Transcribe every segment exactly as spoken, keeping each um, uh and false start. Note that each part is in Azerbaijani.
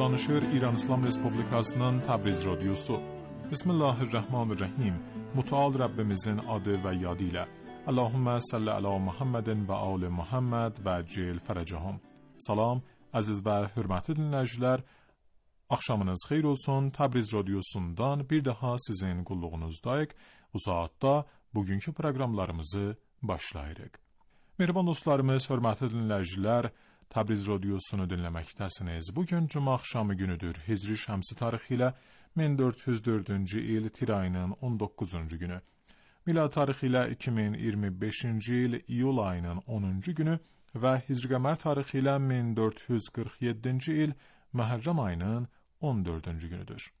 danışır İran İslam Respublikasının Təbriz Radyosu. Bismillahirrahmanirrahim. Müteal Rabbimizin adı ve yadıyla. Allahümme salli ala Muhammedin ve al Muhammed ve cil feracahum. Salam, aziz ve hürmetli dinləyicilər. Akşamınız xeyir olsun. Təbriz Radyosu'ndan bir daha sizin qulluğunuzdayıq. Bu saatda bugünkü proqramlarımızı başlayırıq. Mehriban dostlarımız, hörmətli dinləyicilər, Təbriz Radyosunu dinləməkdəsiniz. Bugün cuma axşamı günüdür. Hicri şəmsi tarixi ilə min dörd yüz dördüncü il tir ayının on doqquzuncu günü. Milad tarixi ilə iki min iyirmi beşinci il iyul ayının onuncu günü və Hicri qəmər tarixi ilə min dörd yüz qırx yeddinci il Məhərrəm ayının on dördüncü günüdür.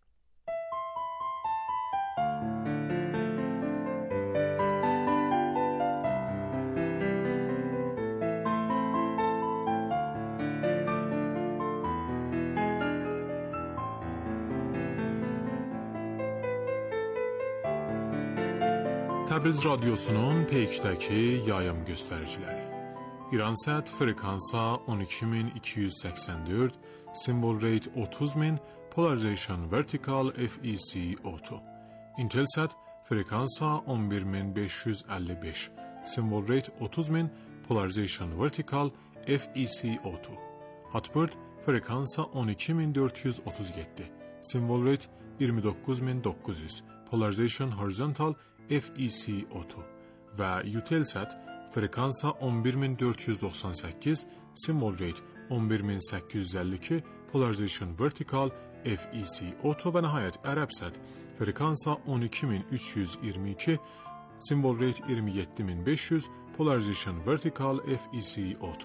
Təbriz Radyosu'nun peykdəki yayım göstəriciləri. İransat frekansa on iki min iki yüz səksən dörd, symbol rate otuz min, polarization vertical F E C auto. Intelsat frekansa on bir min beş yüz əlli beş, symbol rate otuz min, polarization vertical F E C auto. Hotbird frekansa on iki min dörd yüz otuz yeddi, symbol rate iyirmi doqquz min doqquz yüz, polarization horizontal F E C auto və Eutelsat frekansa on bir min dörd yüz doxsan səkkiz, symbol rate on bir min səkkiz yüz əlli iki, polarization vertical F E C auto və nəhayət Ərəbsat frekansa on iki min üç yüz iyirmi iki, symbol rate iyirmi yeddi min beş yüz, polarization vertical F E C auto.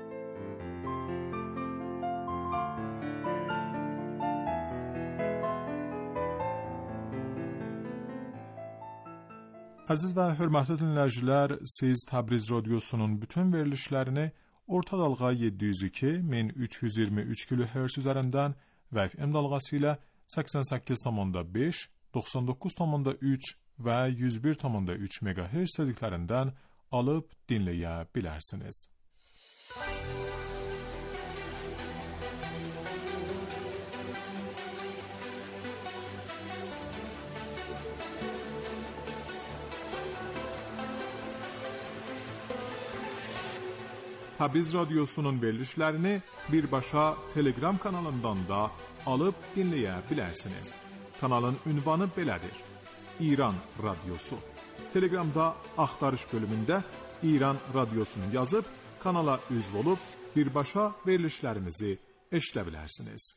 Əziz və hörmətli dinləyicilər, siz Təbriz Radyosu'nun bütün verilişlərini orta dalğa yeddi yüz iki min üç yüz iyirmi üç kilohertz üzərindən və F M dalğası ilə səksən səkkiz nöqtə beş, doxsan doqquz nöqtə üç və yüz bir nöqtə üç megahertz tezliklərindən alıb dinləyə bilərsiniz. Təbriz Radyosu'nun verilişlərini birbaşa Telegram kanalından da alıb dinləyə bilərsiniz. Kanalın ünvanı belədir: İran Radyosu. Telegramda axtarış bölümündə İran Radyosunu yazıb kanala üzv olub birbaşa verilişlərimizi eşidə bilərsiniz.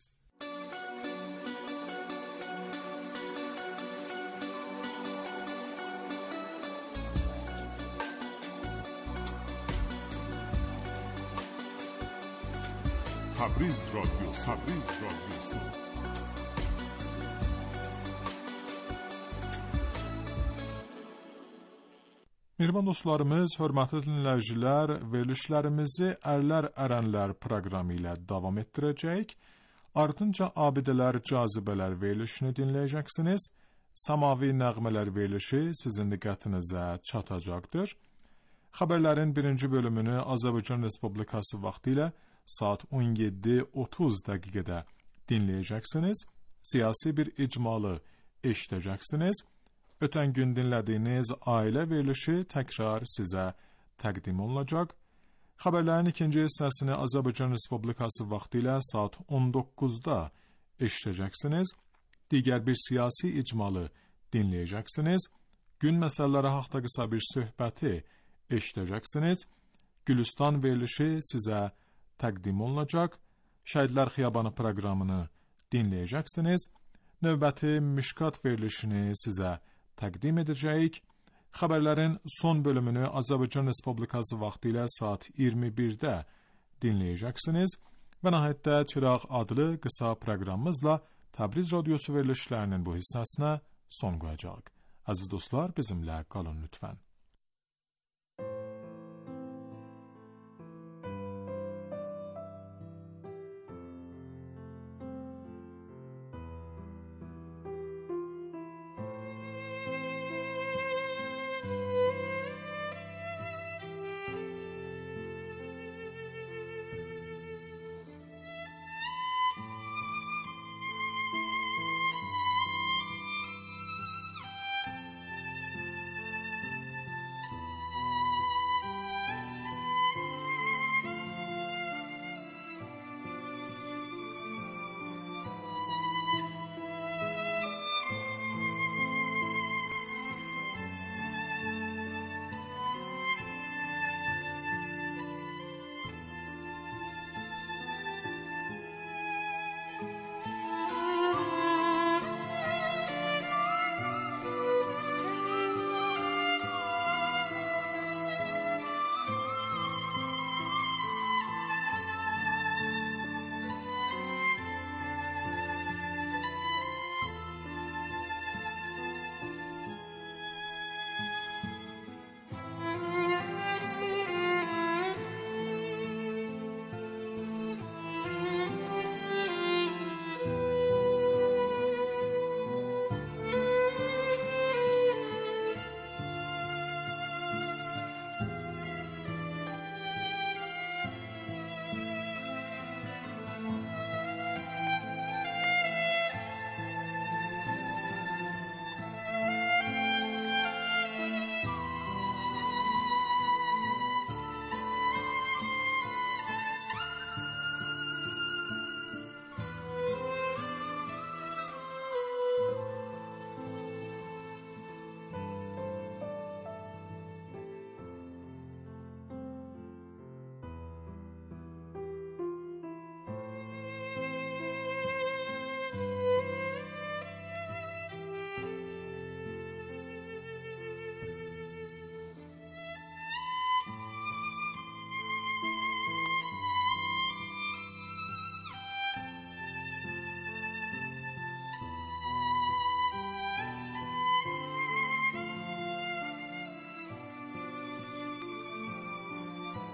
Təbriz Radyosu, Təbriz Radyosu. Mehriban dostlarımız, hörmətli dinləyicilər, verilişlərimizi Ərlər Ərənlər proqramı ilə davam etdirəcəyik. Ardınca Abidələr Cazibələr verilişini dinləyəcəksiniz. Samavi Nəğmələr verilişi sizin diqqətinizə çatacaqdır. Xəbərlərin birinci bölümünü Azərbaycan Respublikası vaxtı ilə saat on yeddi otuz dəqiqədə dinləyəcəksiniz. Siyasi bir icmalı eşidəcəksiniz. Ötən gün dinlədiyiniz ailə verilişi təkrar sizə təqdim olunacaq. Xəbərlərin ikinci hissəsini Azərbaycan Respublikası vaxtı ilə saat on doqquzda eşidəcəksiniz. Digər bir siyasi icmalı dinləyəcəksiniz. Gün məsələləri haqqında qısa bir söhbəti eşidəcəksiniz. Gülüstan verilişi sizə təqdim olunacaq. Şəhidlər Xiyabanı proqramını dinləyəcəksiniz. Növbəti Mişkat verilişini sizə təqdim edəcəyik. Xəbərlərin son bölümünü Azərbaycan Respublikası vaxtı ilə saat iyirmi birdə dinləyəcəksiniz. Və nəhayətdə Çıraq adlı qısa proqramımızla Təbriz Radyosu verilişlərinin bu hissəsinə son qoyacaq. Əziz dostlar, bizimlə qalın lütfən.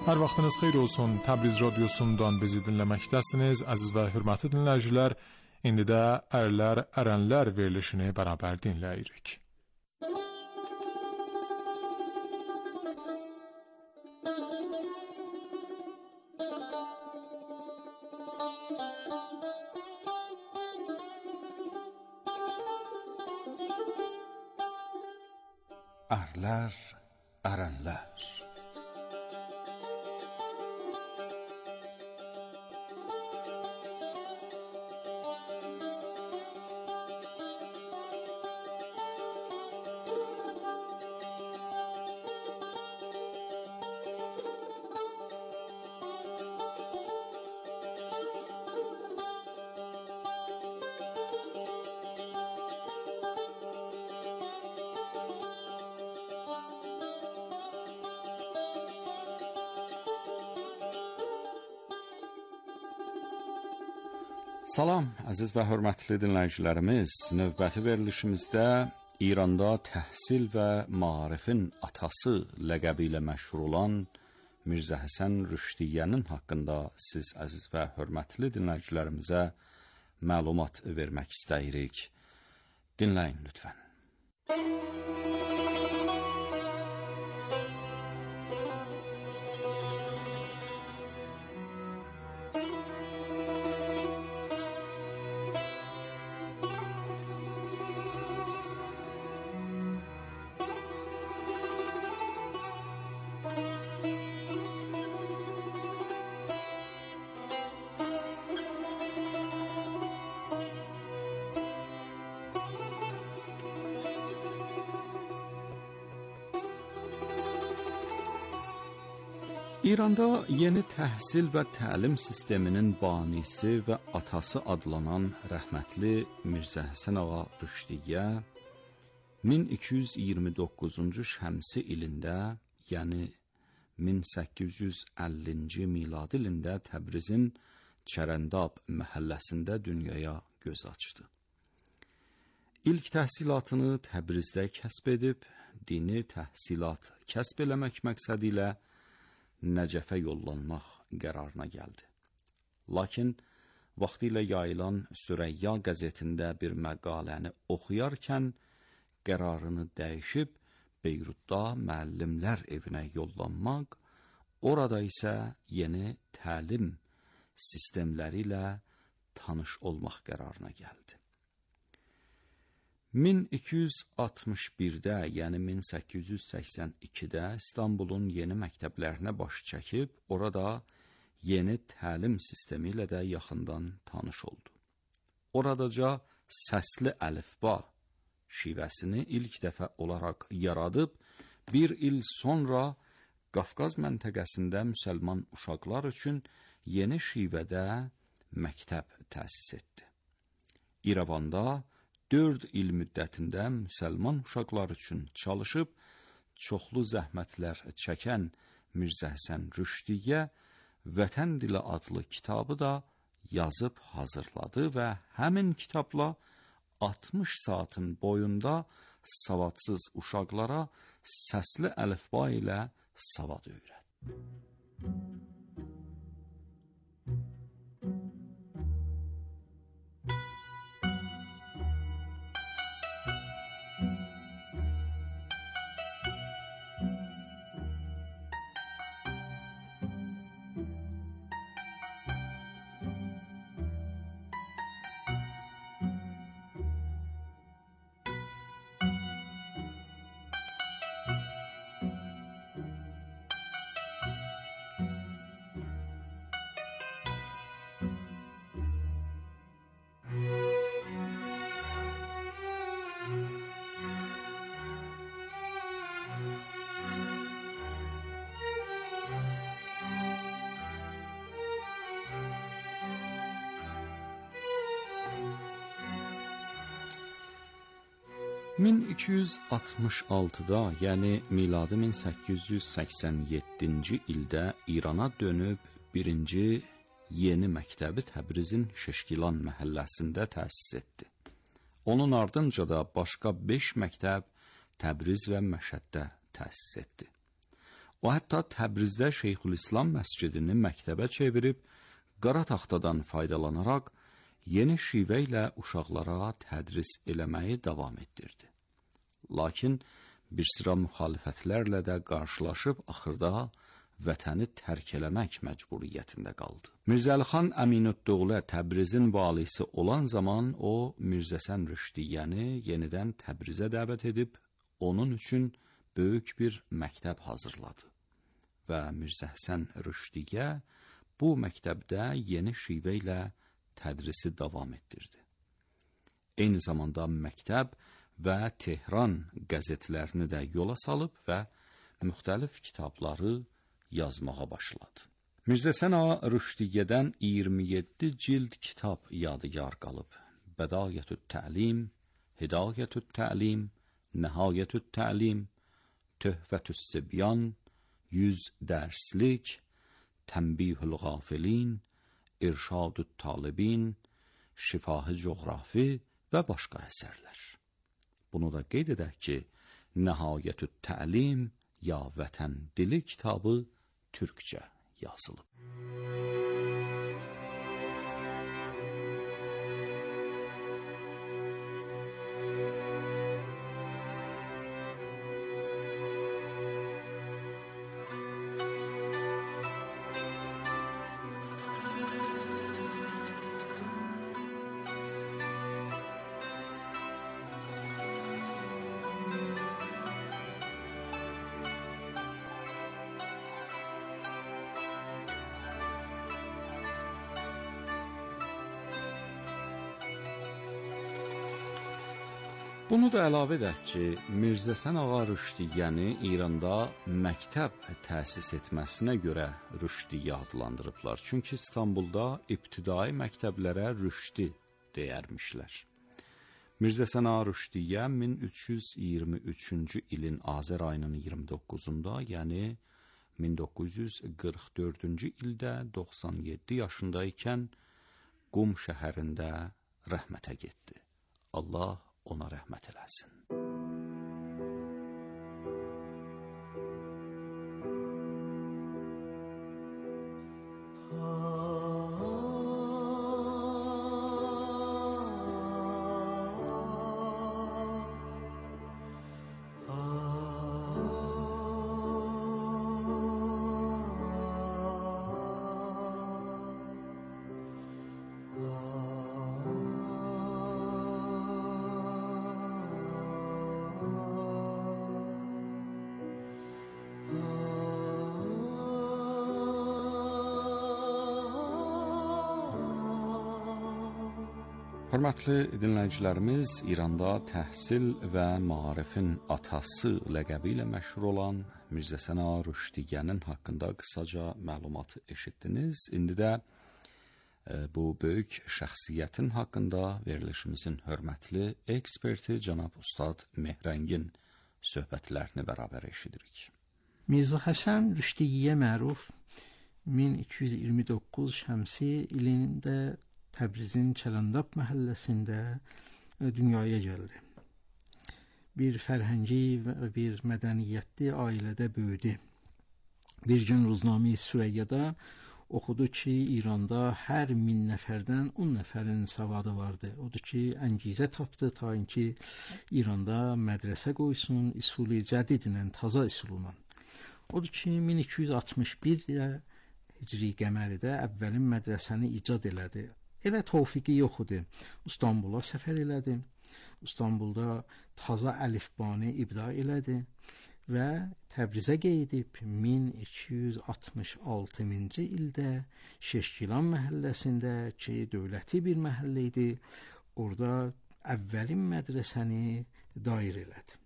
Hər vaxtınız xeyir olsun. Təbriz radiosundan bizi dinləməkdəsiniz. Əziz və hörmətli dinləyicilər, indi də ərlər, ərənlər verilişini bərabər dinləyirik. Ərlər, ərənlər. Salam, əziz və hörmətli dinləyicilərimiz. Növbəti verilişimizdə İranda təhsil və maarifin atası ləqəbi ilə məşhur olan Mirzə Həsən Rüşdiyyənin haqqında siz əziz və hörmətli dinləyicilərimizə məlumat vermək istəyirik. Dinləyin lütfən. İranda yeni təhsil və təlim sisteminin banisi və atası adlanan rəhmətli Mirzə Həsən ağa Rüşdiyyə min iki yüz iyirmi doqquzuncu şəmsi ilində, yəni min səkkiz yüz əllinci miladi ilində Təbrizin Çərəndab məhəlləsində dünyaya göz açdı. İlk təhsilatını Təbrizdə kəsb edib, dini təhsilat kəsb eləmək məqsədi ilə Nəcəfə yollanmaq qərarına gəldi. Lakin vaxtilə yayılan Sürəyya qəzetində bir məqaləni oxuyarkən qərarını dəyişib Beyrutda müəllimlər evinə yollanmaq, orada isə yeni təlim sistemləri ilə tanış olmaq qərarına gəldi. min iki yüz altmış birdə, yəni min səkkiz yüz səksən ikidə İstanbulun yeni məktəblərinə baş çəkib, orada yeni təlim sistemi ilə də yaxından tanış oldu. Oradaca səsli əlifba şivəsini ilk dəfə olaraq yaradıb, bir il sonra Qafqaz məntəqəsində müsəlman uşaqlar üçün yeni şivədə məktəb təsis etdi. İrəvanda dörd il müddətində müsəlman uşaqlar üçün çalışıb, çoxlu zəhmətlər çəkən Mirzə Həsən Rüşdiyyə Vətən dili adlı kitabı da yazıb hazırladı və həmin kitabla altmış saatın boyunda savadsız uşaqlara səsli əlifba ilə savad öyrətdi. min iki yüz altmış altıda, yəni miladi min səkkiz yüz səksən yeddinci ildə İrana dönüb birinci yeni məktəbi Təbrizin Şeşkilan məhəlləsində təsis etdi. Onun ardınca da başqa beş məktəb Təbriz və Məşəddə təsis etdi. O hətta Təbrizdə Şeyxülislam məscidini məktəbə çevirib, qara taxtadan faydalanaraq yeni şivə ilə uşaqlara tədris eləməyi davam etdirdi. Lakin bir sıra müxalifətlərlə də qarşılaşıb axırda vətəni tərk eləmək məcburiyyətində qaldı. Mirzə Əlixan Əminüddövlə Təbrizin valisi olan zaman o Mirzə Həsən Rüşdiyyəni yenidən Təbrizə dəvət edib, onun üçün böyük bir məktəb hazırladı və Mirzə Həsən Rüşdiyyə bu məktəbdə yeni şivə ilə tədrisi davam etdirdi. Eyni zamanda məktəb və Tehran qəzetlərini də yola salıb və müxtəlif kitabları yazmağa başladı. Mirzə Həsən ağa Rüşdiyyədən iyirmi yeddi cild kitab yadigar qalıb. Bədayətü Təlim, Hidayətü Təlim, Nəhayətü Təlim, Töhfətü Sibyan, yüz dərslik, Tənbihül Qafilin, İrşadü Talibin, Şifahi Coğrafi və başqa əsərlər. Bunu da qeyd edək ki, Nəhayətü Təlim ya Vətən dili kitabı türkcə yazılıb. Bunu da əlavə edək ki, Mirzə Həsən ağa Rüşdiyyəni İranda məktəb təsis etməsinə görə Rüşdiyyə adlandırıblar. Çünki İstanbulda ibtidai məktəblərə Rüşdi deyərmişlər. Mirzə Həsən ağa Rüşdiyyə min üç yüz iyirmi üçüncü ilin Azər ayının iyirmi doqquzunda, yəni min doqquz yüz qırx dördüncü ildə doxsan yeddi yaşında ikən Qum şəhərində rəhmətə getdi. Allah ona rəhmət eləsin. Hörmətli dinləyicilərimiz, İranda təhsil və maarifin atası ləqəbi ilə məşhur olan Mirzə Həsən ağa Rüşdiyyənin haqqında qısaca məlumatı eşitdiniz. İndi də e, bu böyük şəxsiyyətin haqqında verilişimizin hörmətli eksperti cənab Ustad Mehrəngin söhbətlərini bərabər eşidirik. Mirzə Həsən Rüşdiyyə məruf min iki yüz iyirmi doqquz şəmsi ilində Təbrizin Çələndab məhəlləsində dünyaya gəldi. Bir fərhəngi və bir mədəniyyətli ailədə böyüdü. Bir gün Ruzname-i Sürəyyədə oxudu ki, İranda hər min nəfərdən on nəfərin savadı vardı. Odur ki, əngizə tapdı ta ki, İranda mədrəsə qoysun, üsuli cədidlə, taza üsulla. Odur ki, min iki yüz altmış bir Hicri qəməridə əvvəlin mədrəsəni icad elədi. Elə tövfiqi yox idi. İstanbula səfər elədi. İstanbulda taza əlifbanı ibda elədi və Təbrizə gedib min iki yüz altmış altıncı ildə Şeşkilan məhəlləsində ki, dövləti bir məhəllə idi, orada əvvəlin mədrəsəni dair elədi.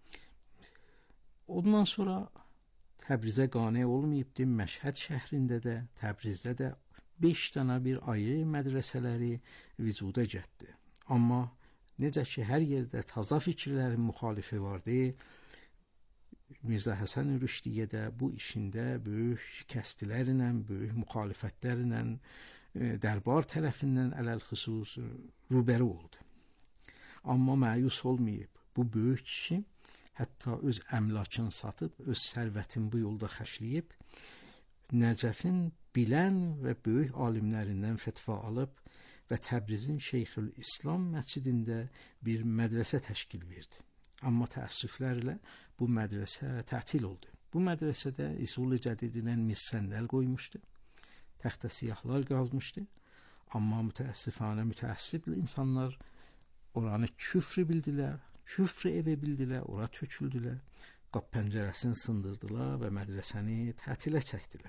Ondan sonra Təbrizə qane olmayıbdı. Məşhəd şəhrində də, Təbrizdə də beş dənə bir ayrı mədrəsələri vücuda gəldi. Amma necə ki, hər yerdə taza fikirlərin müxalifi vardı, Mirzə Həsən Rüşdiyyə də bu işində böyük şikəstlərlə, böyük müxalifətlərlə dərbar tərəfindən ələlxüsus rübəri oldu. Amma məyus olmayıb. Bu böyük kişi hətta öz əmlakını satıb, öz sərvətini bu yolda xərcləyib, Nəcəfin bilən və böyük alimlərindən fetva alıb və Təbrizin Şeyxülislam məscidində bir mədrəsə təşkil verdi. Amma təəssüflərlə bu mədrəsə tətil oldu. Bu mədrəsədə İsul-i Cədidinən mis səndəl qoymuşdu, təxtə siyahlar qazmışdı. Amma mütəəssifanə mütəəssib insanlar oranı küfrü bildilər, küfrü evi bildilər, ora töküldülər, qap pəncərəsini sındırdılar və mədrəsəni tətilə çəkdilər.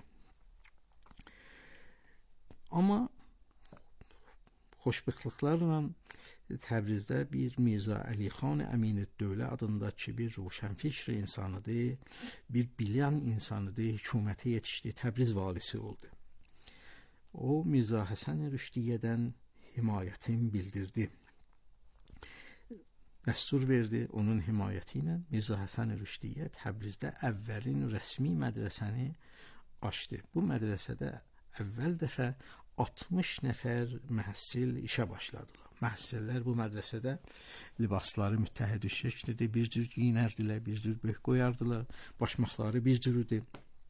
Amma xoşbəxtliklərlə Təbrizdə bir Mirzə Əlixan Əminüddövlə adındakı bir roşənfikr insanıdır, bir bilən insanıdır, hökumətə yetişdi, Təbriz valisi oldu. O Mirzə Həsən Rüşdiyyədən himayətini bildirdi. Dəstur verdi, onun himayəti ilə Mirzə Həsən Rüşdiyyə Təbrizdə əvvəlin rəsmi mədrəsəni açdı. Bu mədrəsədə əvvəl dəfə altmış nəfər məhəssil işə başladılar. Məhəssillər bu mədrəsədə libasları müttəhid şəkildə bir cür giyinərdilər, bir cür böh qoyardılar, başmaqları bir cür idi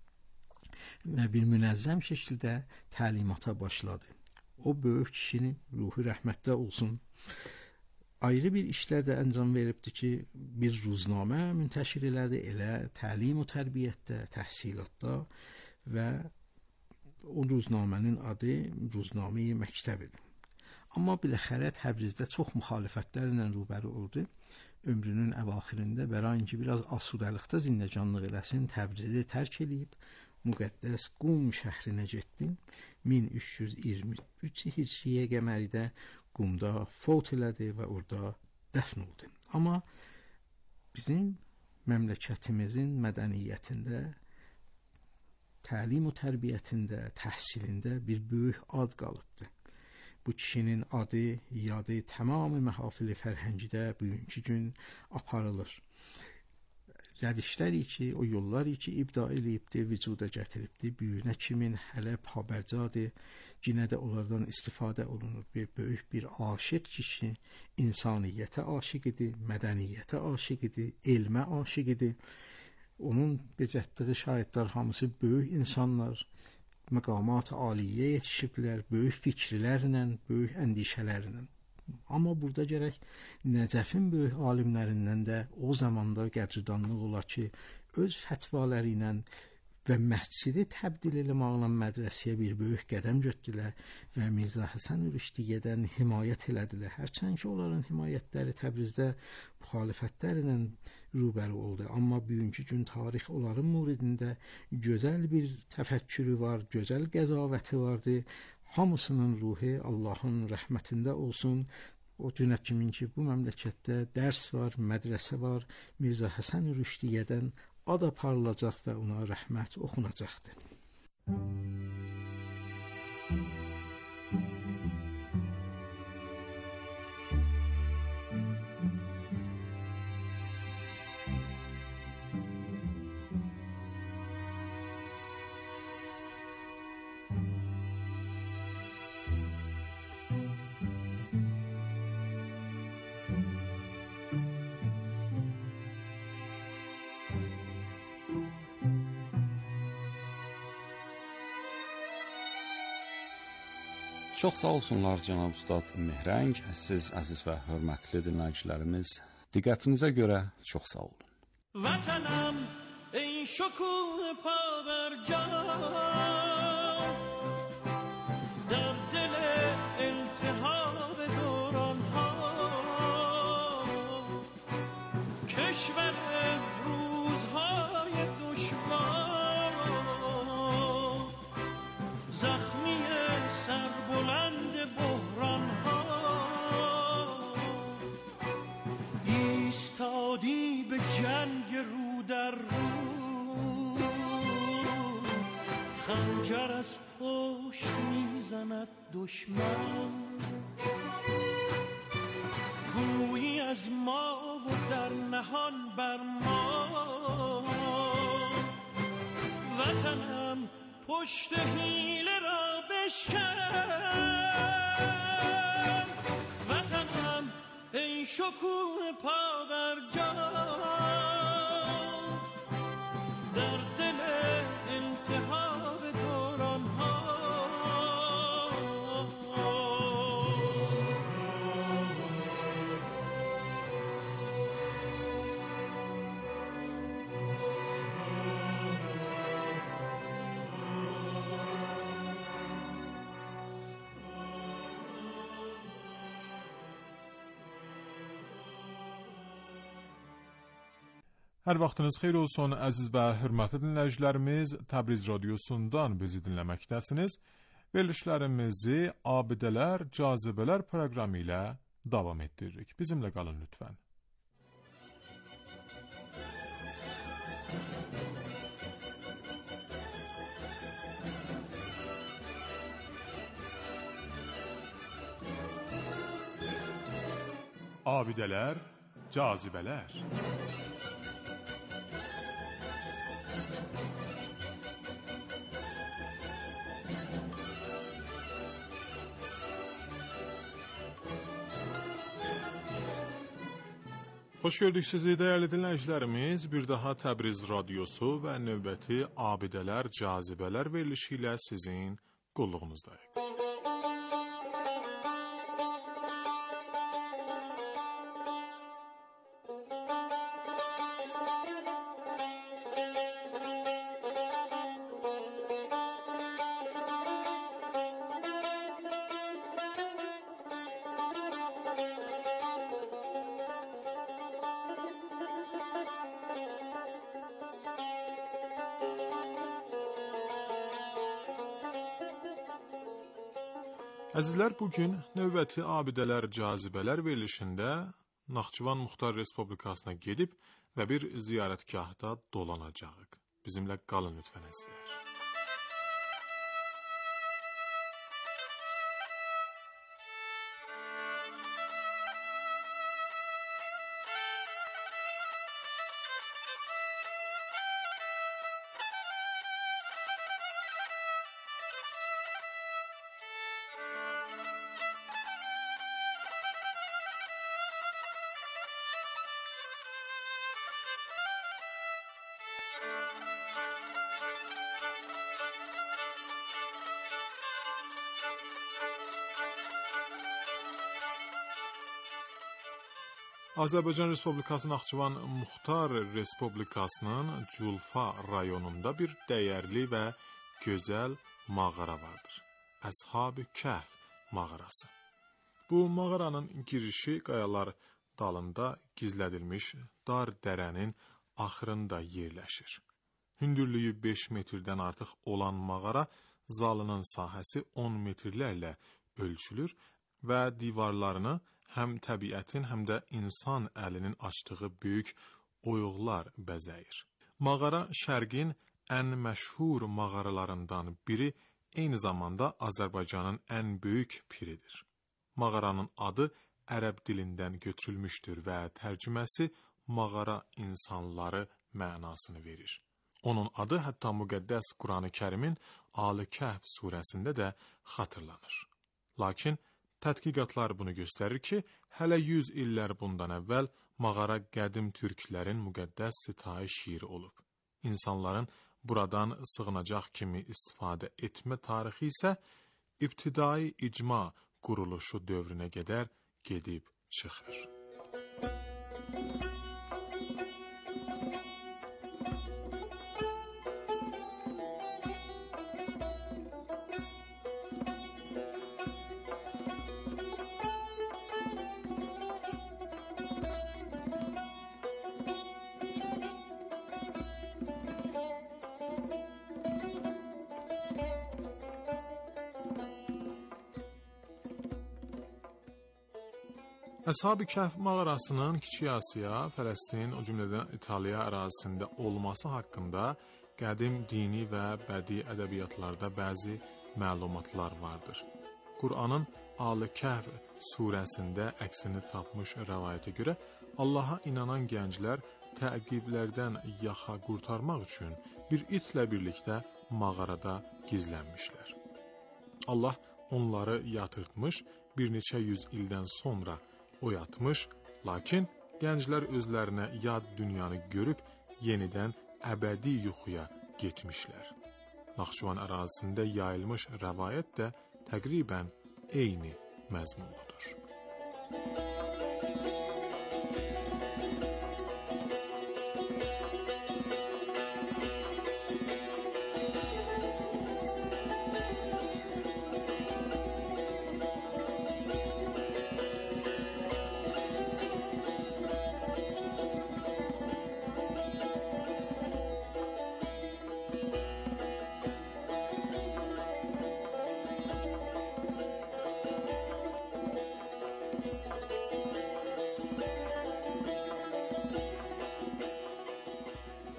və bir münəzzəm şəkildə təlimata başladı. O böyük kişinin ruhu rəhmətdə olsun, ayrı bir işlər də əncam veribdi ki, bir ruznamə müntəşir elədi, elə təlim və tərbiyyətdə, təhsilatda və o ruznamənin adı Ruznamə-i Məktəbidir. Amma biləxərə Təbrizdə çox müxalifətlərlə rübəru oldu. Ömrünün əvaxirində bərayınki biraz asudəlikdə zindəcanlıq eləsin, Təbrizi tərk edib, müqəddəs Qum şəhrinə getdi. min üç yüz iyirmi üç Hicriyə qəməridə Qumda fot elədi və orada dəfn oldu. Amma bizim məmləkətimizin mədəniyyətində, təlim və tərbiyyətində, təhsilində bir böyük ad qalıbdır. Bu kişinin adı, yadı tamamı məhafil-i fərhəngidə bugünkü gün aparılır. Rəvişləri ki, o yolları ki, ibda eləyibdi, vücuda gətiribdi, büyünə kimin hələ pabərcadır, yenə də onlardan istifadə olunur. Bir böyük bir aşiq kişi, insaniyyətə aşiq idi, mədəniyyətə aşiq idi, elmə aşiq idi. Onun becətdiyi şahidlər hamısı böyük insanlar, məqamat aliyyə yetişiblər, böyük fikirlərlə, böyük əndişələrlə. Amma burada gərək Nəcəfin böyük alimlərindən də o zamanda qədridanlıq ola ki, öz fətvaları ilə və məscidi təbdil eləməklə mədrəsəyə bir böyük qədəm götürdülər və Mirzə Həsən Rüşdiyyədən himayət elədilər. Hərçənd ki, onların himayətləri Təbrizdə müxalifətlərlə rübəru oldu. Amma bugünkü gün tarix onların müridində gözəl bir təfəkkürü var, gözəl qəzavəti vardı. Hamısının ruhu Allahın rəhmətində olsun. O günə kimin ki, bu məmləkətdə dərs var, mədrəsə var, Mirzə Həsən Rüşdiyyədən ad aparılacaq və ona rəhmət oxunacaqdır. Çox sağ olsunlar cənab Ustad Mehrəng, siz əziz və hörmətli dinləyicilərimiz. Diqqətinizə görə çox sağ olun. Vətənəm, ey şokun pavərcan, در دل التهاب دوران ها کشور روزهای دشوار زخمی سربلند بحران ها ایستادی به جنگ رو در رو خنجر از پشت میزند دشمن گویی از ما و در نهان بر ما وطنم پشت حیله را بشکن وطنم ای شکوه پا بر جان Hər vaxtınız xeyir olsun, əziz və hörmətli dinləyicilərimiz. Təbriz radiosundan bizi dinləməkdəsiniz. Verilişlərimizi Abidələr, Cazibələr proqramı ilə davam etdiririk. Bizimlə qalın lütfən. Abidələr, Cazibələr. Xoş gördük sizi, dəyərli dinləyicilərimiz. Bir daha Təbriz radiosu və növbəti Abidələr, Cazibələr verilişi ilə sizin qulluğunuzdayıq. Əzizlər, bugün növbəti Abidələr, Cazibələr verilişində Naxçıvan Muxtar Respublikasına gedib və bir ziyarətgahda dolanacağıq. Bizimlə qalın lütfən əzizlər. Azərbaycan Respublikası Naxçıvan Muxtar Respublikasının Culfa rayonunda bir dəyərli və gözəl mağara vardır. Əshab-ı Kəhf mağarası. Bu mağaranın girişi qayalar dalında gizlədilmiş dar dərənin axırında yerləşir. Hündürlüyü beş metrdən artıq olan mağara zalının sahəsi on metrlərlə ölçülür və divarlarını həm təbiətin, həm də insan əlinin açdığı böyük oyuqlar bəzəyir. Mağara Şərqin ən məşhur mağaralarından biri, eyni zamanda Azərbaycanın ən böyük piridir. Mağaranın adı ərəb dilindən götürülmüşdür və tərcüməsi mağara insanları mənasını verir. Onun adı hətta müqəddəs Qur'an-ı Kərimin Al-Kəhf surəsində də xatırlanır. Lakin tədqiqatlar bunu göstərir ki, hələ yüz illər bundan əvvəl mağara qədim türklərin müqəddəs sitayiş yeri olub. İnsanların buradan sığınacaq kimi istifadə etmə tarixi isə ibtidai icma quruluşu dövrünə qədər gedib çıxır. Əshab-ı Kəhf mağarasının Kiçik Asiya, Fələstin, o cümlədən İtaliya ərazisində olması haqqında qədim dini və bədii ədəbiyyatlarda bəzi məlumatlar vardır. Qur'anın Al-Kəhf surəsində əksini tapmış rəvayətə görə Allaha inanan gənclər təqiblərdən yaxa qurtarmaq üçün bir itlə birlikdə mağarada gizlənmişlər. Allah onları yatırtmış, bir neçə yüz ildən sonra oyatmış, lakin gənclər özlərinə yad dünyanı görüb yenidən əbədi yuxuya getmişlər. Naxçıvan ərazisində yayılmış rəvayət də təqribən eyni məzmunludur.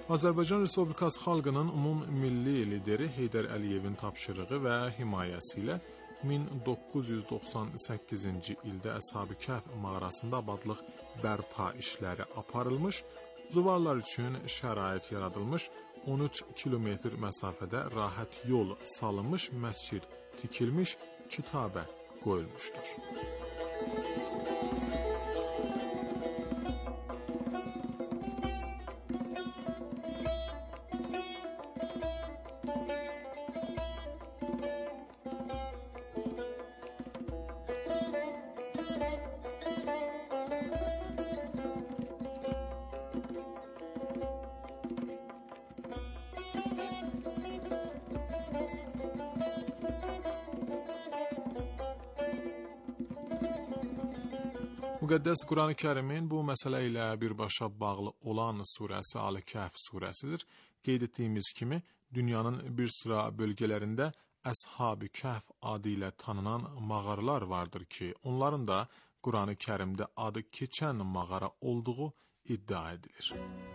Azərbaycan Respublikası xalqının ümumilli lideri Heydər Əliyevin tapşırığı və himayəsi ilə min doqquz yüz doxsan səkkizinci ildə Əshab-ı Kəhf mağarasında abadlıq bərpa işləri aparılmış, zuvarlar üçün şərait yaradılmış, on üç kilometr məsafədə rahat yol salınmış, məscid tikilmiş, kitabə qoyulmuşdur. Müqəddəs Quran-ı Kərimin bu məsələ ilə birbaşa bağlı olan surəsi Əl-Kəhf surəsidir. Qeyd etdiyimiz kimi, dünyanın bir sıra bölgələrində Əshab-ı Kəhf adı ilə tanınan mağaralar vardır ki, onların da Quran-ı Kərimdə adı keçən mağara olduğu iddia edilir.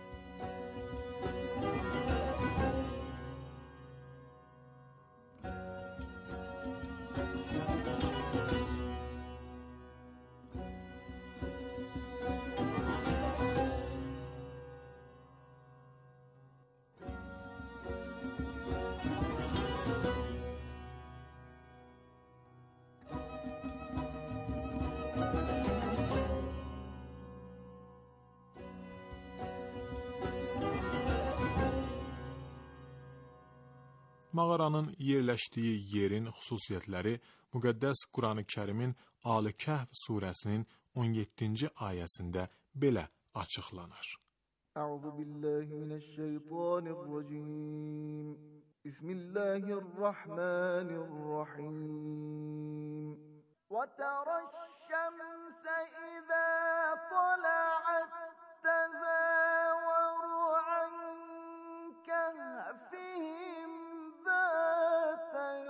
Mağaranın yerləşdiyi yerin xüsusiyyətləri Müqəddəs Quran-ı Kərimin Əl-Kəhf surəsinin on yeddinci ayəsində belə açıqlanır. Əuzu billahi mineşşeytanirracim. Bismillahirrahmanirrahim. Və tərəş-şəmsə izə tala'at təzəvəru an kəhfihim ذات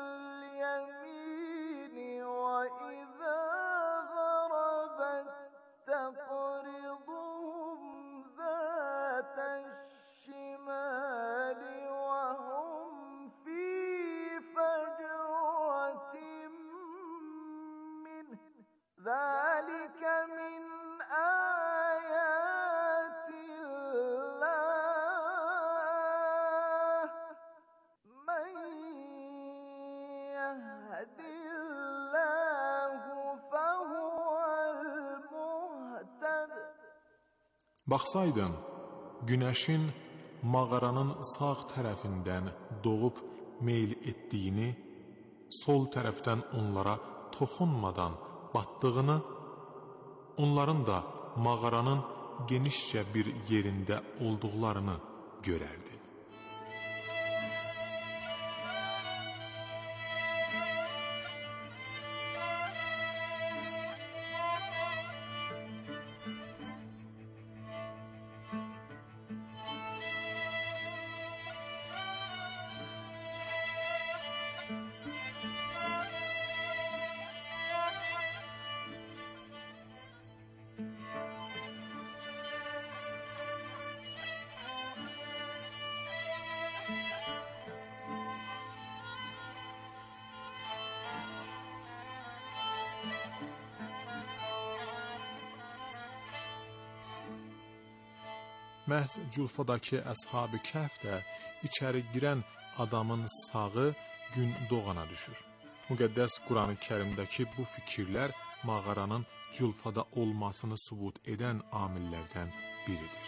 اليمين وإذا غربت تقرضهم ذات الشمال وهم في فجوة منه ذلك من آيات الله من يهد الله فهو المهتد. Baxsaydın, günəşin mağaranın sağ tərəfindən doğub meyl etdiyini, sol tərəfdən onlara toxunmadan batdığını, onların da mağaranın genişcə bir yerində olduqlarını görərdin. Məhz Culfadakı Əshab-ı Kəhf də içəri girən adamın sağı gün doğana düşür. Müqəddəs Quran-ı Kərimdəki bu fikirlər mağaranın Culfada olmasını sübut edən amillərdən biridir.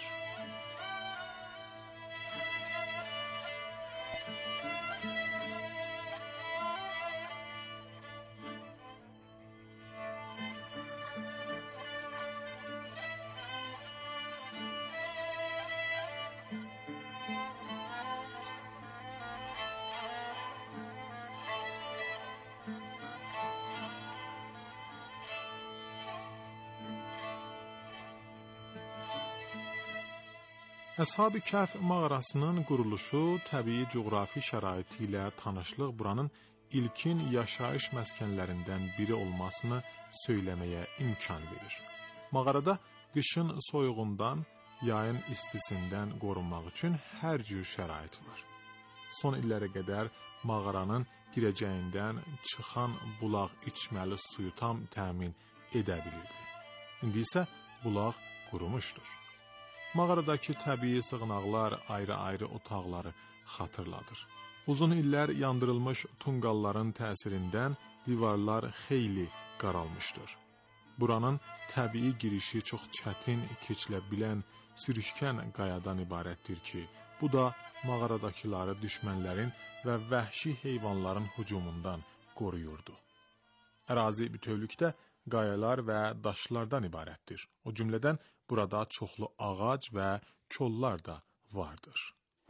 Əshab-ı Kəhf mağarasının quruluşu təbii coğrafi şəraiti ilə tanışlıq buranın ilkin yaşayış məskənlərindən biri olmasını söyləməyə imkan verir. Mağarada qışın soyuğundan, yayın istisindən qorunmaq üçün hər cür şərait var. Son illərə qədər mağaranın girəcəyindən çıxan bulaq içməli suyu tam təmin edə bilirdi. İndi isə bulaq qurumuşdur. Mağaradakı təbii sığınaqlar ayrı-ayrı otaqları xatırladır. Uzun illər yandırılmış tunqalların təsirindən divarlar xeyli qaralmışdır. Buranın təbii girişi çox çətin keçilə bilən sürüşkən qayadan ibarətdir ki, bu da mağaradakıları düşmənlərin və vəhşi heyvanların hücumundan qoruyurdu. Ərazi bütövlükdə qayalar və daşlardan ibarətdir. O cümlədən burada çoxlu ağac və kollar da vardır.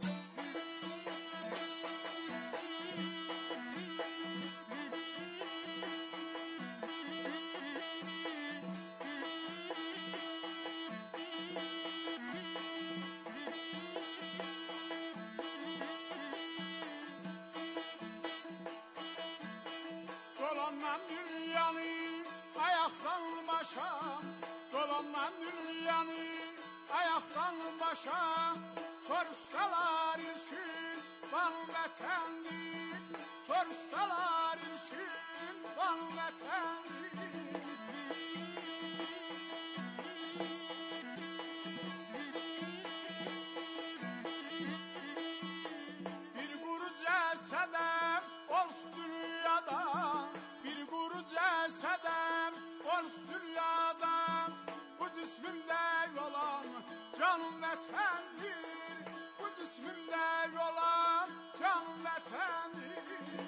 Dolanmam dünyanı ayaktan başa, dolanmam dünyanı ayaktan başa. Soruşsalar için van vatandır, soruşsalar için van vatandır. Bir kuru cesedem olsun dünyada, bir kuru cesedem olsun dünyada. Bu cisminde olan can vatandır, bu cisminde olan can vatandır.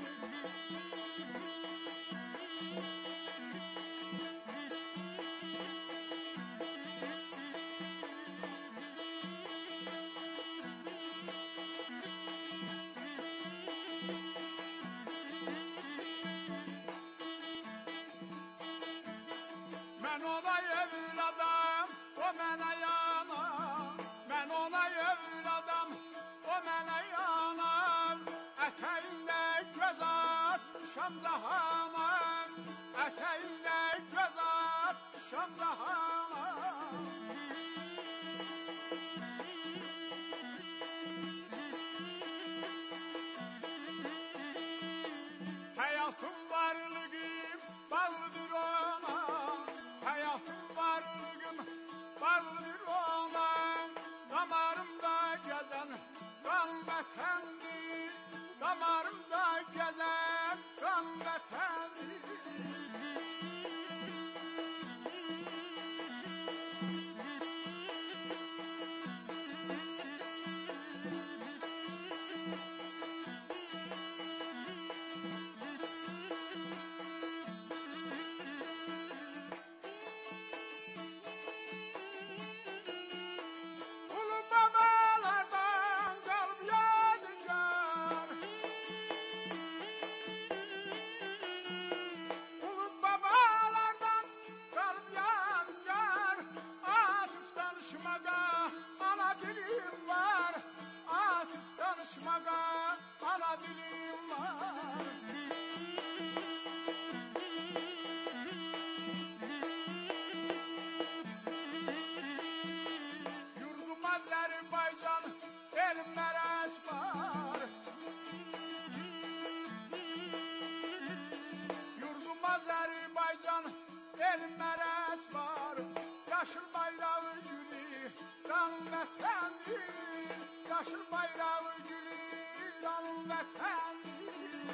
Ben ona evladım, o mənə yana. Ben ona evladım, o mənə yana. Ətəyində göz atmışam zahana, ətəyində göz atmışam zahana. Hayatım varlığım bağlıdır ona, hayatım varlığım bağlıdır ona. Damarımda gezen kan vatandır, damarımda gezen kan vatandır. Ulu babalardan kalp yadigar, ulu babalardan kalp yadigar. Atıf danışmaga ana dilim var, atıf danışmaga ana dilim var. Yurdum Azerbaycan, elim meres var. Yurdum Azerbaycan, elim meres var. Yaşıl bayrağı gülü, kan vatandır. Yaşıl bayrağı gülü, kan vatandır.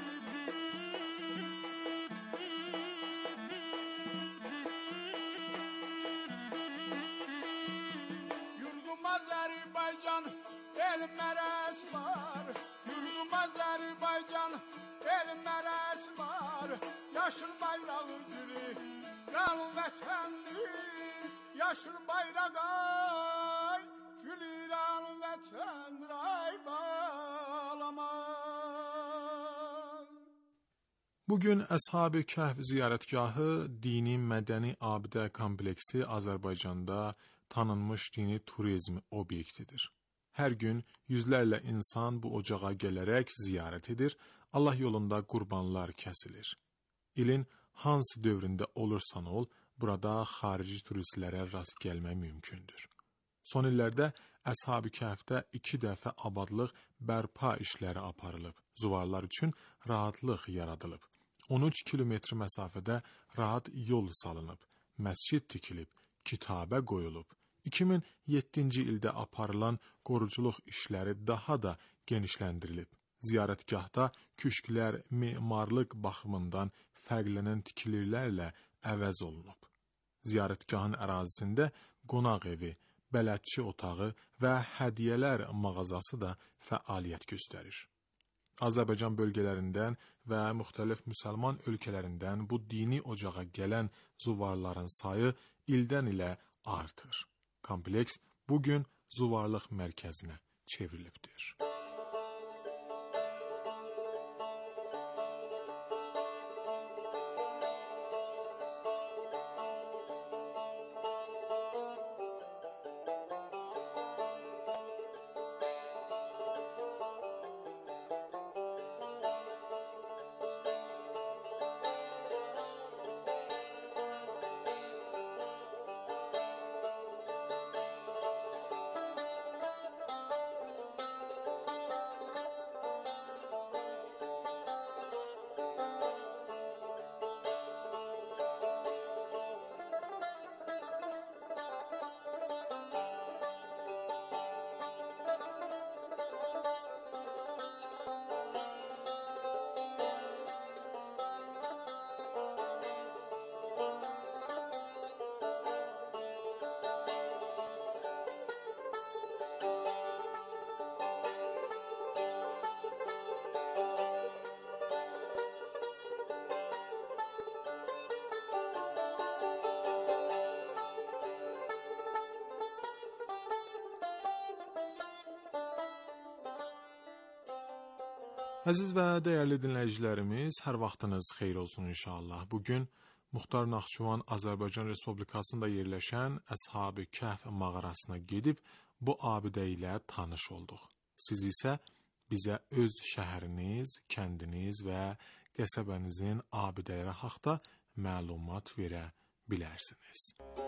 Yurdum Azerbaycan, elim meres var. Yurdum Azerbaycan, elim meres var. Yaşıl bayrağı gülü, kan vatandır. Yaşıl bayrak ay, gülü kan vatandır. Ay bağlamay. Bugün Əshab-ı Kəhf ziyarətgahı dini mədəni abidə kompleksi Azərbaycanda tanınmış dini turizm obyektidir. Hər gün yüzlərlə insan bu ocağa gələrək ziyarət edir, Allah yolunda qurbanlar kəsilir. İlin hansı dövründə olursan ol, burada xarici turistlərə rast gəlmək mümkündür. Son illərdə Əshab-ı Kəhfdə iki dəfə abadlıq bərpa işləri aparılıb. Zuvarlar üçün rahatlıq yaradılıb. on üç kilometr məsafədə rahat yol salınıb. Məscid tikilib, kitabə qoyulub. iki min yeddinci ildə aparılan qoruculuq işləri daha da genişləndirilib. Ziyarətgahda köşklər memarlıq baxımından fərqlənən tikililərlə əvəz olunub. Ziyarətgahın ərazisində qonaq evi, bələdçi otağı və hədiyyələr mağazası da fəaliyyət göstərir. Azərbaycan bölgələrindən və müxtəlif müsəlman ölkələrindən bu dini ocağa gələn zuvarların sayı ildən ilə artır. Kompleks bugün zuvarlıq mərkəzinə çevrilibdir. Əziz və dəyərli dinləyicilərimiz, hər vaxtınız xeyir olsun inşallah. Bugün Muxtar Naxçıvan Azərbaycan Respublikasında yerləşən Əshab-ı Kəhf mağarasına gedib bu abidə ilə tanış olduq. Siz isə bizə öz şəhəriniz, kəndiniz və qəsəbənizin abidələri haqqında məlumat verə bilərsiniz.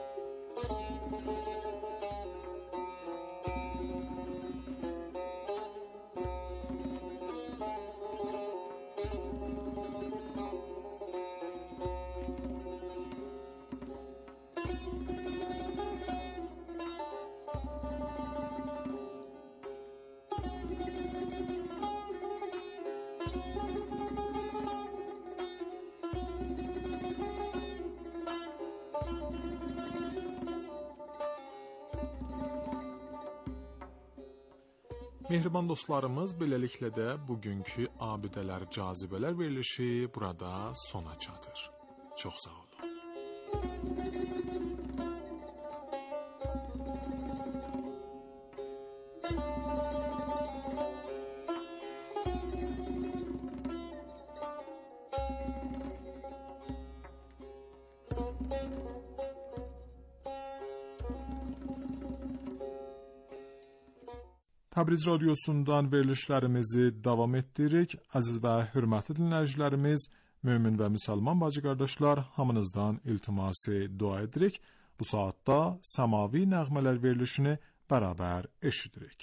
Mehriban dostlarımız, beləliklə də bugünkü abidələr, cazibələr verilişi burada sona çatır. Çox sağ olun. Təbriz radiosundan verilişlərimizi davam etdiririk. Əziz və hörmətli dinləyicilərimiz, mömin və müsəlman bacı qardaşlar, hamınızdan iltiması dua edirik. Bu saatda səmavi nəğmələr verilişini bərabər eşidirik.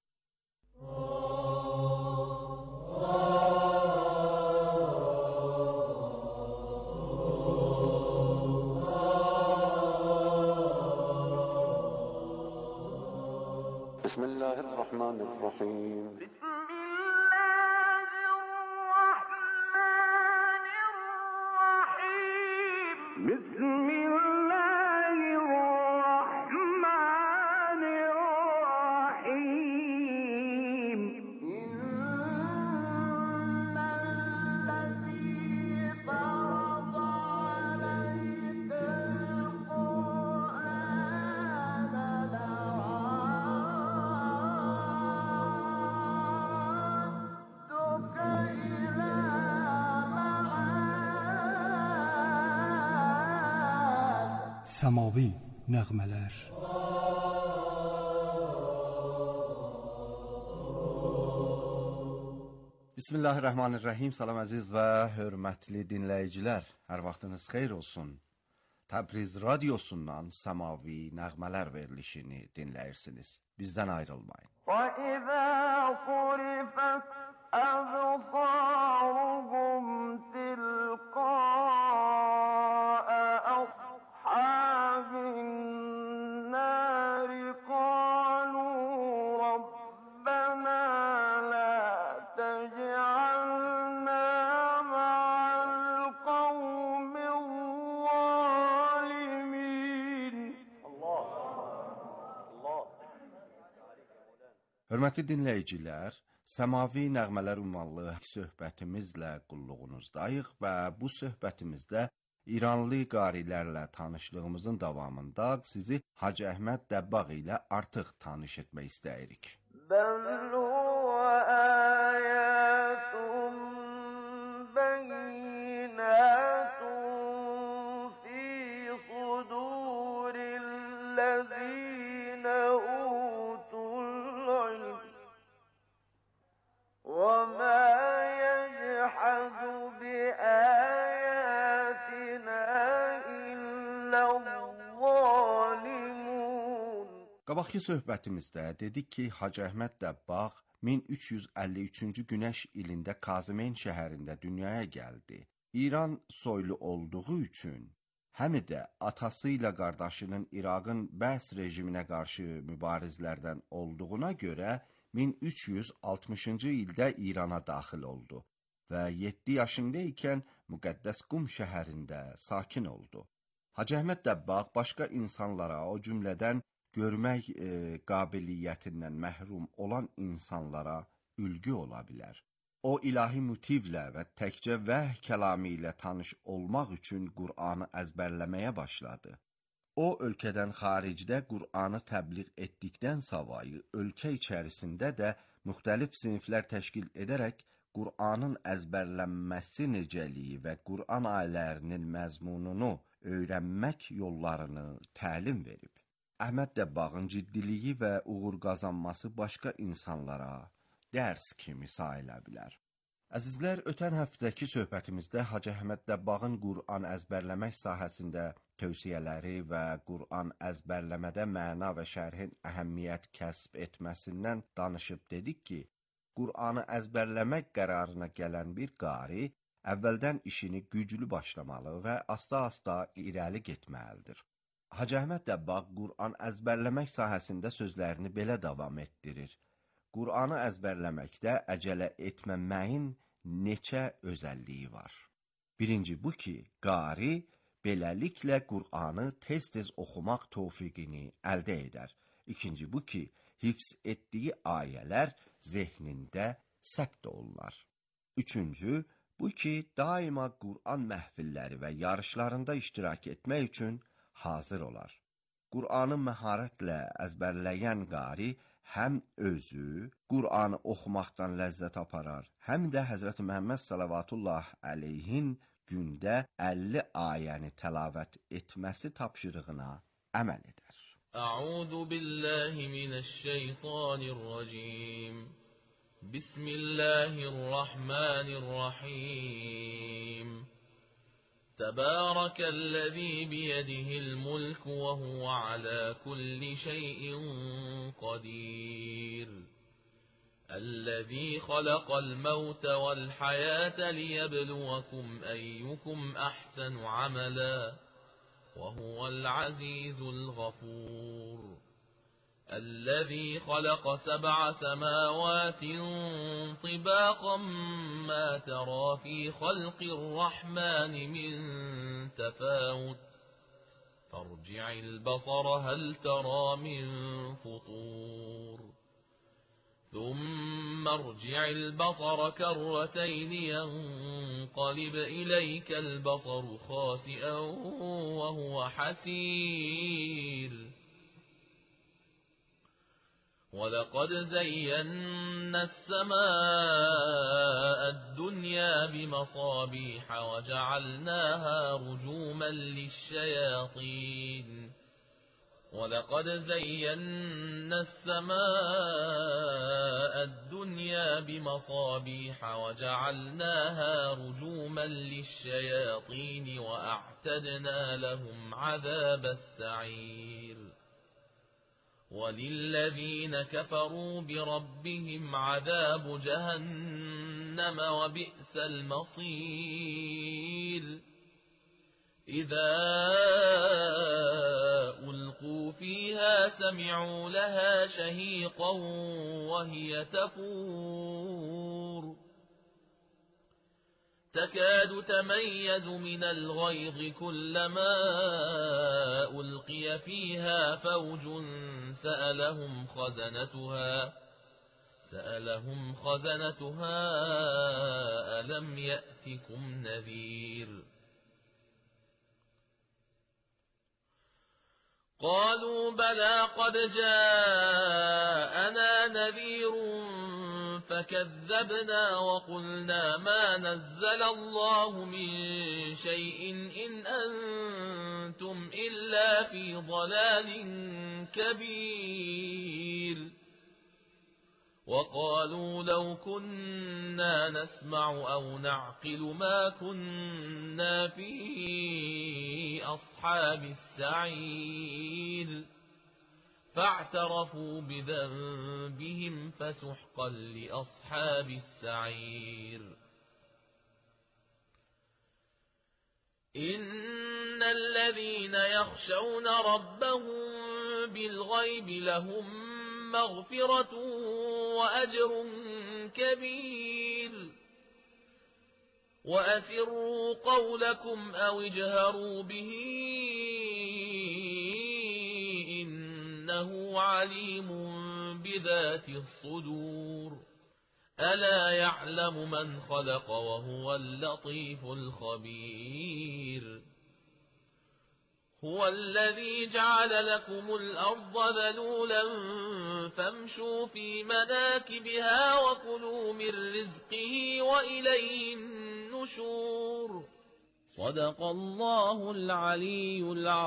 بسم الله الرحمن الرحيم بسم الله الرحمن الرحيم بسم الله الرحمن الرحيم إن الذي فرض عليك القرآن لرادك إلى معاد Səmavi nəğmələr. Bismillahirrahmanirrahim. Salam əziz və hörmətli dinləyicilər. Hər vaxtınız xeyir olsun. Təbriz radiosundan Səmavi Nəğmələr verilişini dinləyirsiniz. Bizdən ayrılmayın. وَإِذَا صُرِفَتْ أَبْصَارُهُمْ تِلْقَاءَ أَصْحَابِ النَّارِ قَالُوا رَبَّنَا لَا تَجْعَلْنَا مَعَ الْقَوْمِ الظَّالِمِينَ. Hörmətli dinləyicilər, Səmavi Nəğmələr ünvanlı söhbətimizlə qulluğunuzdayıq və bu söhbətimizdə İranlı qarilərlə tanışlığımızın davamında sizi Hacı Əhməd Dəbbağ ilə artıq tanış etmək istəyirik. بَلْ هُوَ آيَاتٌ بَيِّنَاتٌ فِي صُدُورِ الَّذِينَ أُوتُوا الْعِلْمَ وَمَا يَجْحَدُ بِآيَاتِنَا إِلَّا الظَّالِمُونَ. Qabaqki söhbətimizdə dedik ki, Hacı Əhməd Dəbbağ min üç yüz əlli üçüncü günəş ilində Kazimeyn şəhərində dünyaya gəldi. İran soylu olduğu üçün, həm də atası ilə qardaşının İraqın Bəs rejiminə qarşı mübarizlərdən olduğuna görə min üç yüz altmışıncı ildə İrana daxil oldu və yeddi yaşında ikən Müqəddəs Qum şəhərində sakin oldu. Hacı Əhməd Dəbbağ başqa insanlara, o cümlədən görmək e, qabiliyyətindən məhrum olan insanlara ülgü ola bilər. O ilahi motivlə və təkcə vəh kəlamı ilə tanış olmaq üçün Qur'anı əzbərləməyə başladı. O ölkədən xaricdə Qur'anı təbliğ etdikdən savayı ölkə içərisində də müxtəlif siniflər təşkil edərək Qur'anın əzbərlənməsi necəliyi və Qur'an ayələrinin məzmununu öyrənmək yollarını təlim verib. Əhməd Dəbbağın ciddiliyi və uğur qazanması başqa insanlara dərs kimi sayıla bilər. Əzizlər, ötən həftəki söhbətimizdə Hacı Əhməd Dəbbağın Qur'an əzbərləmək sahəsində tövsiyələri və Qur'an əzbərləmədə məna və şərhin əhəmiyyət kəsb etməsindən danışıb dedik ki, Qur'anı əzbərləmək qərarına gələn bir qari əvvəldən işini güclü başlamalı və asta-asta irəli getməlidir. Hacı Əhməd Dəbbağ Qur'an əzbərləmək sahəsində sözlərini belə davam etdirir. Qur'anı əzbərləməkdə əcələ etməməyin neçə özəlliyi var. Birinci bu ki, qari beləliklə Qur'anı tez-tez oxumaq tövfiqini əldə edər. İkinci bu ki, hifz etdiyi ayələr zehnində səbt olunar. Üçüncü bu ki, daima Qur'an məhfilləri və yarışlarında iştirak etmək üçün hazır olar. Qur'anı məharətlə əzbərləyən qari həm özü Qur'anı oxumaqdan ləzzət aparar, həm də Həzrəti Məhəmməd sallallahu əleyhin gündə əlli ayəni təlavət etməsi tapşırığına əməl edər. Əuzu billahi minəşşeytanirracim. Bismillahirrahmanirrahim. تبارك الذي بيده الملك وهو على كل شيء قدير الذي خلق الموت والحياة ليبلوكم أيكم أحسن عملا وهو العزيز الغفور الذي خلق سبع سماوات طباقا ما ترى في خلق الرحمن من تفاوت فارجع البصر هل ترى من فطور ثم ارجع البصر كرتين ينقلب إليك البصر خاسئا وهو حسير ولقد زينا السماء الدنيا بمصابيح وجعلناها رجوما للشياطين ولقد زينا السماء الدنيا بمصابيح وجعلناها رجوما للشياطين وأعتدنا لهم عذاب السعير وللذين كفروا بربهم عذاب جهنم وبئس المصير إذا ألقوا فيها سمعوا لها شهيقا وهي تفور تكاد تميز من الغيظ كلما ألقي فيها فوج سألهم خزنتها سألهم خزنتها ألم يأتكم نذير قالوا بلى قد جاءنا نذير فكذبنا وقلنا ما نزل الله من شيء إن أنتم إلا في ضلال كبير وقالوا لو كنا نسمع أو نعقل ما كنا في أصحاب السعير فاعترفوا بذنبهم فسحقا لأصحاب السعير إن الذين يخشون ربهم بالغيب لهم مغفرة وأجر كبير وأسروا قولكم أو اجهروا به إنه عليم بذات الصدور ألا يعلم من خلق وهو اللطيف الخبير هو الذي جعل لكم الأرض ذلولا فامشوا في مناكبها وكلوا من رزقه وإليه النشور صدق الله العلي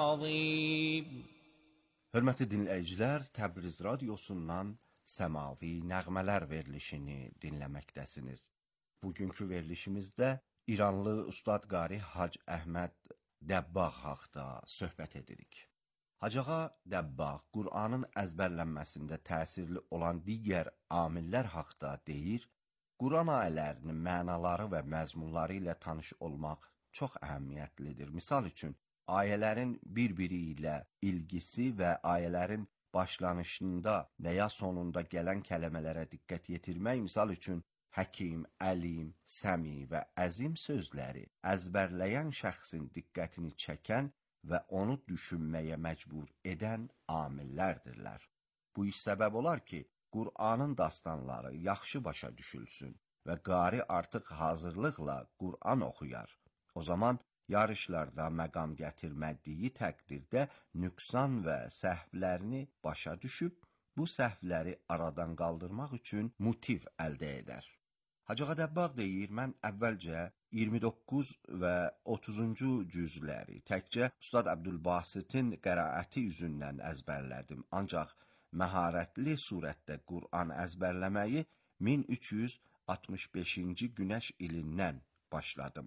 العظيم. Hörmətli dinləyicilər, Təbriz radiosundan Səmavi Nəğmələr verilişini dinləməkdəsiniz. Bugünkü verilişimizdə İranlı Ustad Qari Hacı Əhməd Dəbbağ haqda söhbət edirik. Hacığa Dəbbağ Qur'anın əzbərlənməsində təsirli olan digər amillər haqda deyir, Qur'an ayələrinin mənaları və məzmunları ilə tanış olmaq çox əhəmiyyətlidir. Misal üçün, ayələrin bir-biri ilə ilgisi və ayələrin başlanışında və ya sonunda gələn kəlmələrə diqqət yetirmək, misal üçün, Həkim, Əlim, Səmi və Əzim sözləri əzbərləyən şəxsin diqqətini çəkən və onu düşünməyə məcbur edən amillərdirlər. Bu iş səbəb olar ki, Qur'anın dastanları yaxşı başa düşülsün və qari artıq hazırlıqla Qur'an oxuyar. O zaman yarışlarda məqam gətirmədiyi təqdirdə nüqsan və səhvlərini başa düşüb, bu səhvləri aradan qaldırmaq üçün motiv əldə edər. Hacı Dəbbağ deyir, mən əvvəlcə iyirmi doqquz və otuzuncu cüzləri təkcə Ustad Əbdülbasitin qəraəti üzündən əzbərlədim. Ancaq məharətli surətdə Qur'an əzbərləməyi min üç yüz altmış beşinci günəş ilindən başladım.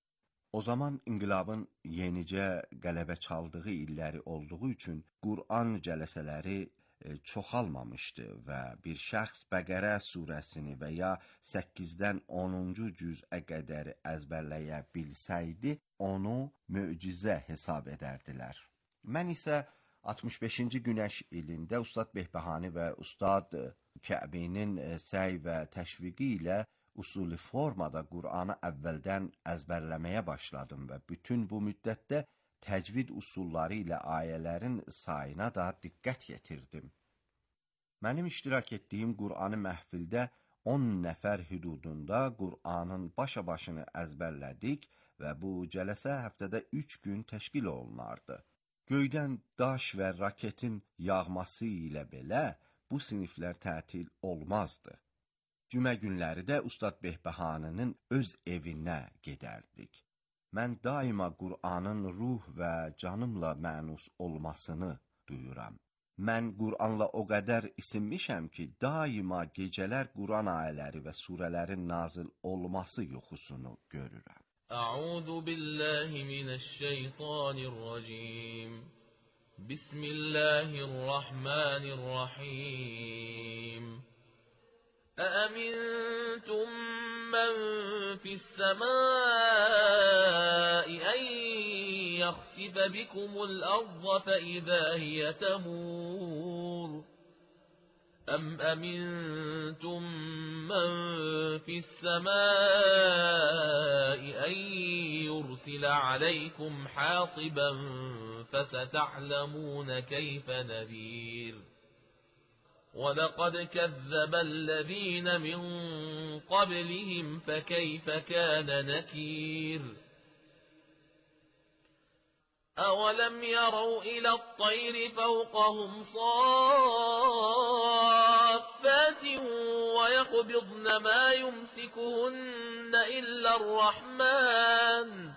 O zaman inqilabın yenicə qələbə çaldığı illəri olduğu üçün Qur'an cələsələri çoxalmamışdı və bir şəxs Bəqərə surəsini və ya səkkizdən onuncu cüzə qədəri əzbərləyə bilsəydi, onu möcüzə hesab edərdilər. Mən isə altmış beşinci günəş ilində Ustad Behbəhani və Ustad Kəbinin səy və təşviqi ilə usulü formada Qur'anı əvvəldən əzbərləməyə başladım və bütün bu müddətdə təcvid usulları ilə ayələrin sayına da diqqət yetirdim. Mənim iştirak etdiyim Qur'anı məhfildə on nəfər hüdudunda Qur'anın başa-başını əzbərlədik və bu cələsə həftədə üç gün təşkil olunardı. Göydən daş və raketin yağması ilə belə bu siniflər tətil olmazdı. Cümə günləri də Ustad Behbəhaninin öz evinə gedərdik. Mən daima Qur'anın ruh və canımla mənus olmasını duyuram. Mən Qur'anla o qədər isinmişəm ki, daima gecələr Qur'an ayələri və surələrin nazil olması yuxusunu görürəm. A'udhu billahi mineşşeytanirracim. Bismillahirrahmanirrahim. أأمنتم من في السماء أن يخسف بكم الأرض فإذا هي تمور أم أمنتم من في السماء أن يرسل عليكم حاصبا فستعلمون كيف نذير ولقد كذب الذين من قبلهم فكيف كان نكير أولم يروا إلى الطير فوقهم صافات ويقبضن ما يمسكهن إلا الرحمن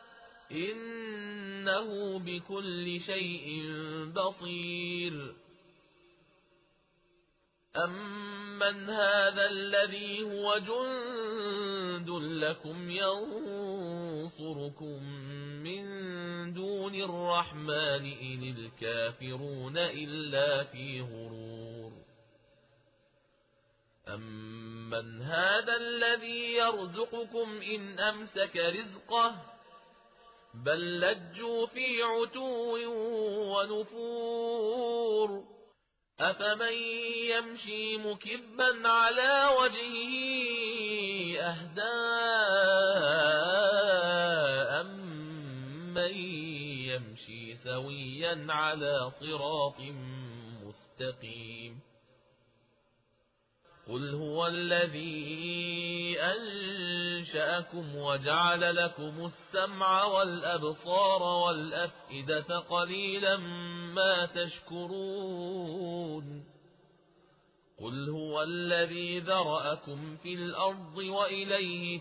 إنه بكل شيء بصير أمن هذا الذي هو جند لكم ينصركم من دون الرحمن إن الكافرون إلا في غرور أمن هذا الذي يرزقكم إن أمسك رزقه بل لجوا في عتو ونفور أفمن يمشي مكبا على وجهه أهدى أمن يمشي سويا على صراط مستقيم قل هو الذي أنشأكم وجعل لكم السمع والأبصار والأفئدة قليلا ما تشكرون قل هو الذي ذرأكم في الأرض وإليه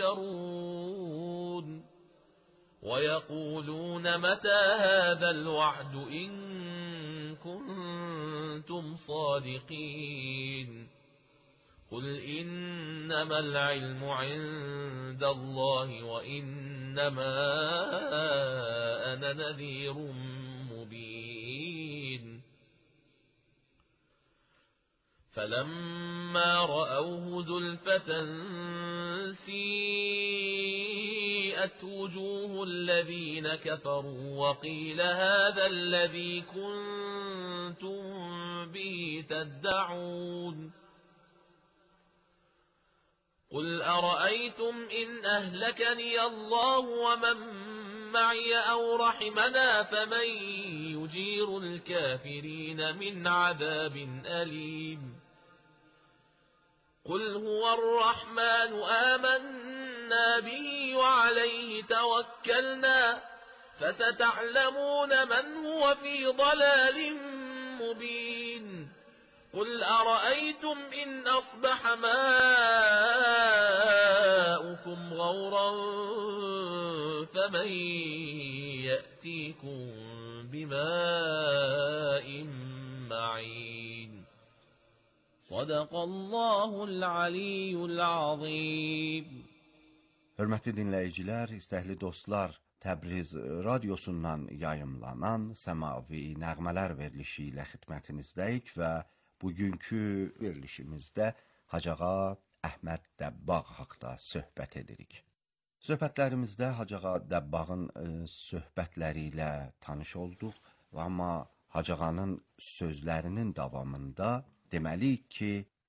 تحشرون ويقولون متى هذا الوعد إن كنتم صادقين قل إنما العلم عند الله وإنما أنا نذير مبين فلما رأوه زلفة سيئت وجوه الذين كفروا وقيل هذا الذي كنتم به تدعون قل أرأيتم إن أهلكني الله ومن معي أو رحمنا فمن يجير الكافرين من عذاب أليم قل هو الرحمن آمنا به وعليه توكلنا فستعلمون من هو في ضلال مبين قل أرأيتم إن أصبح ماؤكم غورا فمن يأتيكم بماء معين صدق الله العلي العظيم. Hörmətli dinləyicilər, istəkli dostlar, Təbriz radiosundan yayımlanan Səmavi Nəğmələr verilişi ilə xidmətinizdəyik və bugünkü verilişimizdə Hacıağa Əhməd Dəbbağ haqda söhbət edirik. Söhbətlərimizdə Hacıağa Dəbbağın e, söhbətləri ilə tanış olduq və amma Hacıağanın sözlərinin davamında deməliyik ki,